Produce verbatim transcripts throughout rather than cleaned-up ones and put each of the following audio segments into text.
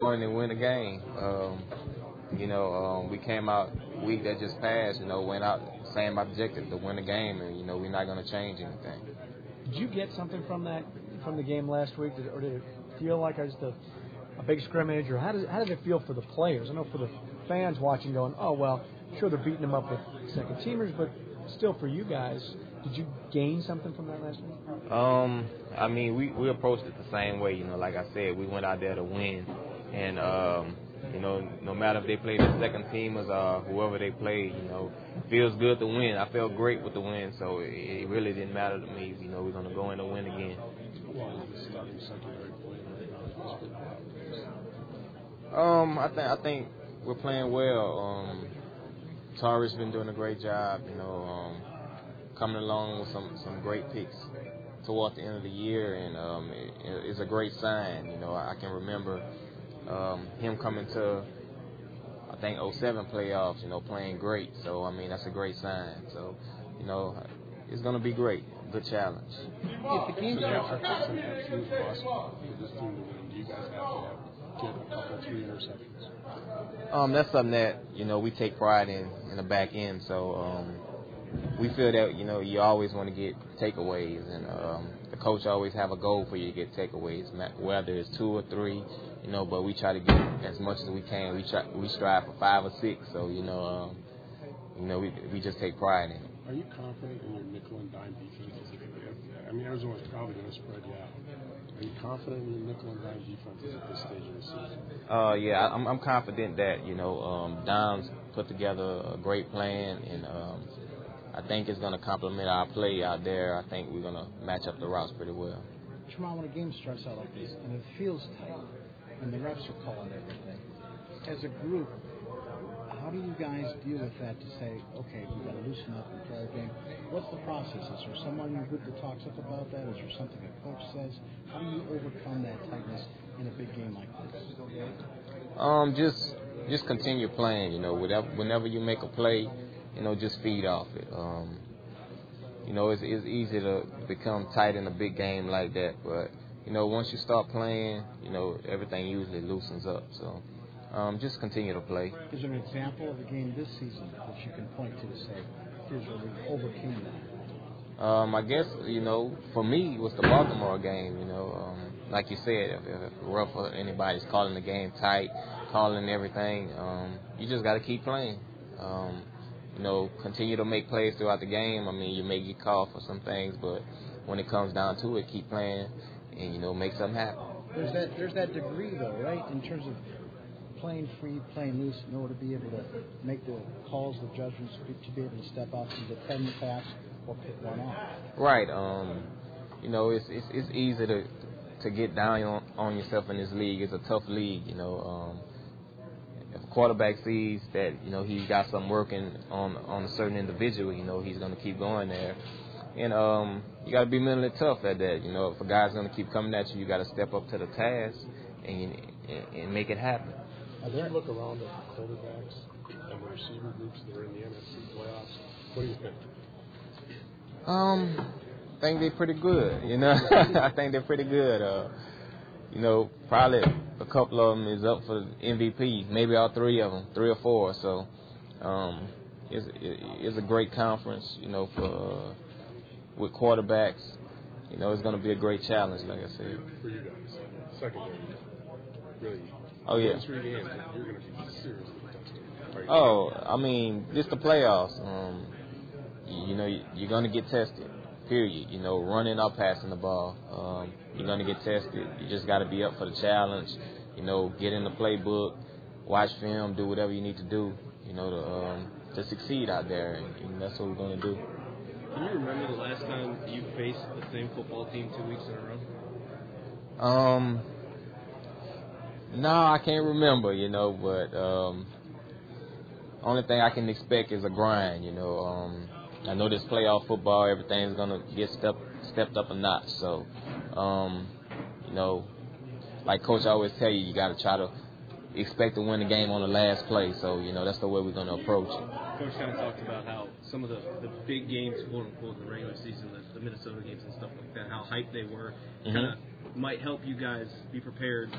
going and win the game. Um, you know, um, we came out week that just passed. You know, went out same objective to win the game, and you know we're not going to change anything. Did you get something from that from the game last week, or did it feel like just a, a big scrimmage, or how did how did it feel for the players? I know for the fans watching, going, oh well, sure they're beating them up with second teamers, but still for you guys, did you gain something from that last week? Um, I mean, we, we approached it the same way. You know, like I said, we went out there to win, and um, you know, no matter if they played the second teamers or whoever they played, you know, it feels good to win. I felt great with the win, so it, it really didn't matter to me. You know, we're gonna go in and win again. Um, I think I think we're playing well. Um, Tari's been doing a great job. You know, um, coming along with some some great picks toward the end of the year, and um, it, it's a great sign. You know, I can remember um, him coming to, I think, oh seven playoffs, you know, playing great. So, I mean, that's a great sign. So, you know, it's going to be great. Good challenge. If the game starts to have some absolute must for this team to win, do you guys have to have, get a couple, three interceptions? Um, that's something that, you know, we take pride in, in the back end. So, um, we feel that, you know, you always want to get takeaways, and um, the coach always have a goal for you to get takeaways, whether it's two or three, you know, but we try to get as much as we can. We try, we strive for five or six, so, you know, um, you know, we we just take pride in it. Are you confident in your nickel and dime defenses? I mean, Arizona's probably going to spread you out. Are you confident in your nickel and dime defenses at this stage of the season? Uh, yeah, I'm I'm confident that, you know, um, Dom's put together a great plan, and um, I think it's going to complement our play out there. I think we're going to match up the routes pretty well. Jamal, when a game starts out like this and it feels tight and the refs are calling everything, as a group, how do you guys deal with that to say, okay, we've got to loosen up and play our game? What's the process? Is there someone in the group that talks up about that? Is there something a coach says? How do you overcome that tightness in a big game like this? Um, just just continue playing. You know, whatever, whenever you make a play, you know, just feed off it. Um, you know, it's, it's easy to become tight in a big game like that, but, you know, once you start playing, you know, everything usually loosens up. So um, just continue to play. Is there an example of a game this season that you can point to to say, here's where we overcame that? Um, I guess, you know, for me, it was the Baltimore game, you know. Um, like you said, if, if rough or anybody's calling the game tight, calling everything, um, you just got to keep playing. Um, You know, continue to make plays throughout the game. I mean, you may get called for some things, but when it comes down to it, keep playing and, you know, make something happen. There's that there's that degree, though, right, in terms of playing free, playing loose, in order to be able to make the calls, the judgments, to be able to step out and defend the pass or pick one off. Right. Um, you know, it's it's, it's easy to to get down on, on yourself in this league. It's a tough league, you know. Um, If a quarterback sees that, you know, he's got something working on on a certain individual, you know, he's going to keep going there. And um, you got to be mentally tough at that. You know, if a guy's going to keep coming at you, you got to step up to the task and, and and make it happen. As you look around at the quarterbacks and the receiver groups that are in the N F C playoffs, what do you think? Um, I think they're pretty good, you know. I think they're pretty good. Uh, you know, probably a couple of them is up for M V P, maybe all three of them, three or four. So um, it's, it's a great conference, you know, for uh, with quarterbacks. You know, it's going to be a great challenge, like I said. For you guys, secondary, really. Oh, yeah. Three games, you're going to be seriously tested. Oh, I mean, just the playoffs. Um, you know, you're going to get tested. Period. You know, running or passing the ball. Um, you're going to get tested. You just got to be up for the challenge. You know, get in the playbook, watch film, do whatever you need to do, you know, to um, to succeed out there. And, and that's what we're going to do. Can you remember the last time you faced the same football team two weeks in a row? Um, no, I can't remember, you know, but um, only thing I can expect is a grind, you know. Um, I know this playoff football, everything's going to get step, stepped up a notch. So, um, you know, like Coach always tell you, you got to try to expect to win the game on the last play. So, you know, that's the way we're going to approach it. Coach kind of talked about how some of the, the big games, quote unquote, in the regular season, the, the Minnesota games and stuff like that, how hyped they were, Mm-hmm. kind of might help you guys be prepared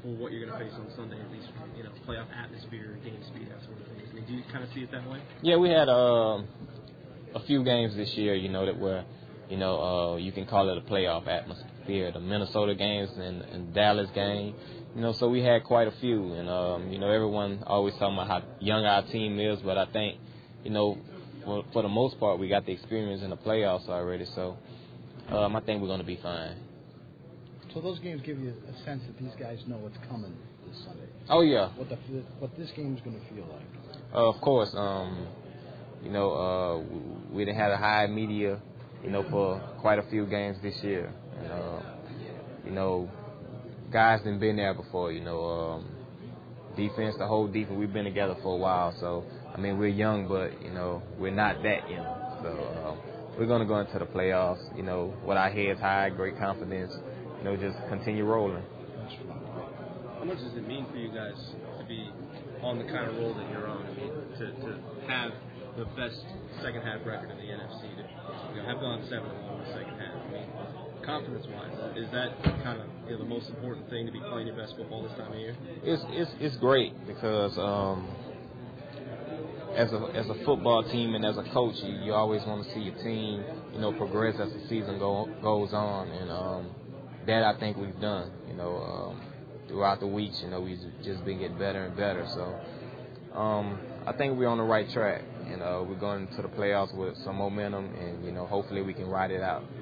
for what you're going to face on Sunday, at least, you know, playoff atmosphere, game speed, that sort of thing. I mean, do you kind of see it that way? Yeah, we had uh, a few games this year, you know, that were, you know, uh, you can call it a playoff atmosphere. The Minnesota games and, and Dallas game, you know, so we had quite a few. And, um, you know, everyone always talking about how young our team is, but I think, you know, for, for the most part, we got the experience in the playoffs already. So um, I think we're going to be fine. So those games give you a sense that these guys know what's coming this Sunday. Oh, yeah. What the what this game's going to feel like. Uh, of course, um, you know, uh, we done had a high media, you know, for quite a few games this year. And, uh, you know, guys done been there before, you know. Um, defense, the whole defense, we've been together for a while. So, I mean, we're young, but, you know, we're not that young. So uh, we're going to go into the playoffs, you know, with our heads high, great confidence, you know, just continue rolling. How much does it mean for you guys to be on the kind of roll that you're on? I mean, to, to have the best second half record in the N F C, to you know, have gone seven and one in the second half. I mean, confidence-wise, is that kind of you know, the most important thing to be playing your best football this time of year? It's it's it's great because um, as a as a football team and as a coach, you, you always want to see your team, you know, progress as the season go, goes on, and um, that I think we've done. You know. Um, Throughout the weeks, you know, we've just been getting better and better. So um, I think we're on the right track. And uh, we're going to the playoffs with some momentum, and, you know, hopefully we can ride it out.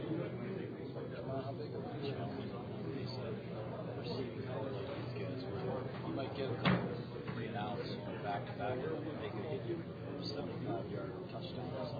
You might get a couple of three and outs back to back, they could hit you for seventy-five yard touchdowns.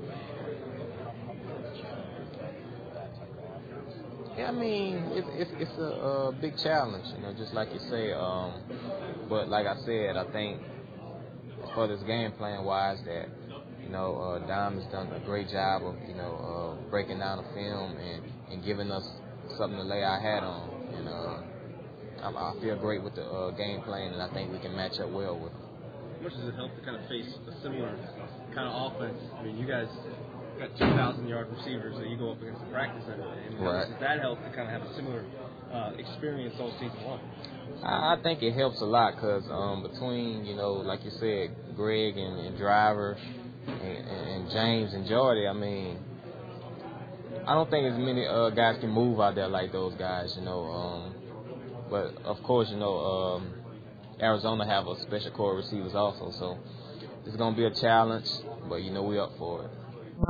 Yeah, I mean, it's it's, it's a, a big challenge, you know, just like you say. Um, but like I said, I think for this game plan wise, that you know, uh, Dom has done a great job of you know uh, breaking down the film and, and giving us something to lay our hat on. And uh, I, I feel great with the uh, game plan, and I think we can match up well with it. How much does it help to kind of face a similar kind of offense? I mean, you guys got two thousand yard receivers that you go up against the practice every day. I mean, right. Does that help to kind of have a similar uh, experience all season long? I, I think it helps a lot because um, between, you know, like you said, Greg and, and Driver and, and James and Jordy, I mean, I don't think as many uh, guys can move out there like those guys, you know. Um, but, of course, you know, um, Arizona have a special core of receivers also. So it's going to be a challenge, but, you know, we're up for it.